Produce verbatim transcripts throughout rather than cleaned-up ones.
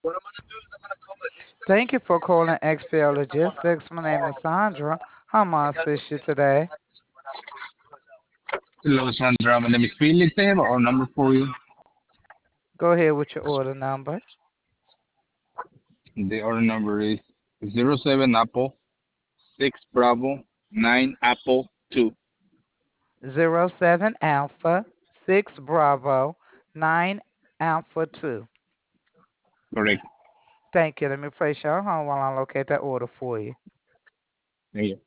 Thank you for calling X P L Logistics. My name is Sandra. How may I assist you today? Hello, Sandra. My name is Felix. I have our number for you. Go ahead with your order number. The order number is zero seven Apple six Bravo nine Apple two. Zero seven Alpha six Bravo nine Alpha two. Correct. Thank you. Let me place you on hold while I locate that order for you. Thank you.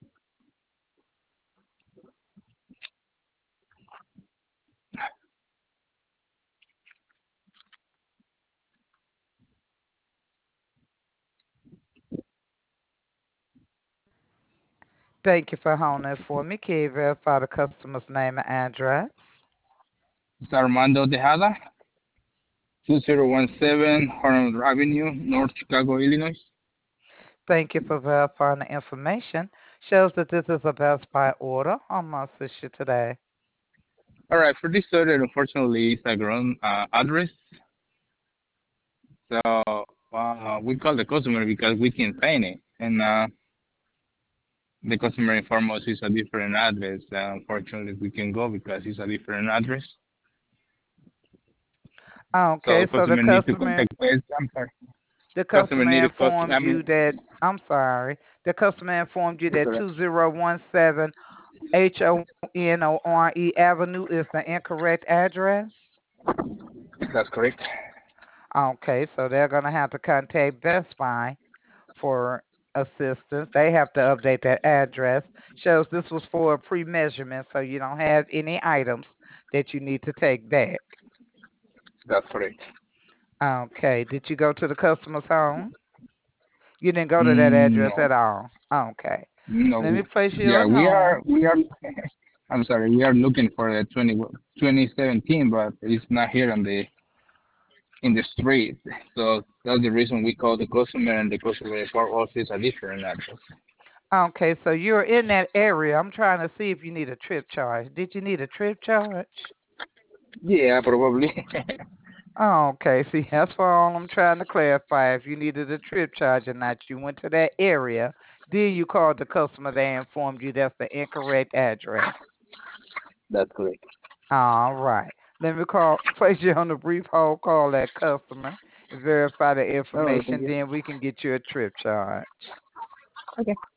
Thank you for holding for me. Can you verify the customer's name and address? It's Armando Tejada, two zero one seven Harlem Avenue, North Chicago, Illinois. Thank you for verifying the information. Shows that this is a Best Buy order. How may I assist you today? All right, for this order, unfortunately, it's a wrong uh, address. So uh, we call the customer because we can find it. And uh, the customer informed us it's a different address. Uh, unfortunately, we can go because it's a different address. So Okay, so the customer need to customer contact us. I'm sorry. the Customer customer need to contact. informed I you mean, that I'm sorry. The customer informed you that correct. two zero one seven H O N O R E Avenue is the incorrect address. That's correct. Okay, so they're gonna have to contact Best Buy for assistance. They have to update that address. Shows this was for a pre-measurement, so you don't have any items that you need to take back. That's correct. Okay, did you go to the customer's home? You didn't go to that Mm, address no, at all. Okay. Let me no. place you Yeah, on we hold. are. We are. I'm sorry. We are looking for the twenty, twenty seventeen, but it's not here on the in the street. So that's the reason we call the customer, and the customer report us is a different address. Okay, so you're in that area. I'm trying to see if you need a trip charge. Did you need a trip charge? Yeah, probably. Okay, see, that's all I'm trying to clarify. If you needed a trip charge or not, you went to that area, then you called the customer. They informed you that's the incorrect address. That's correct. All right. Let me call, place you on a brief hold, call that customer, verify the Oh, thank information, you. then we can get you a trip charge. Okay.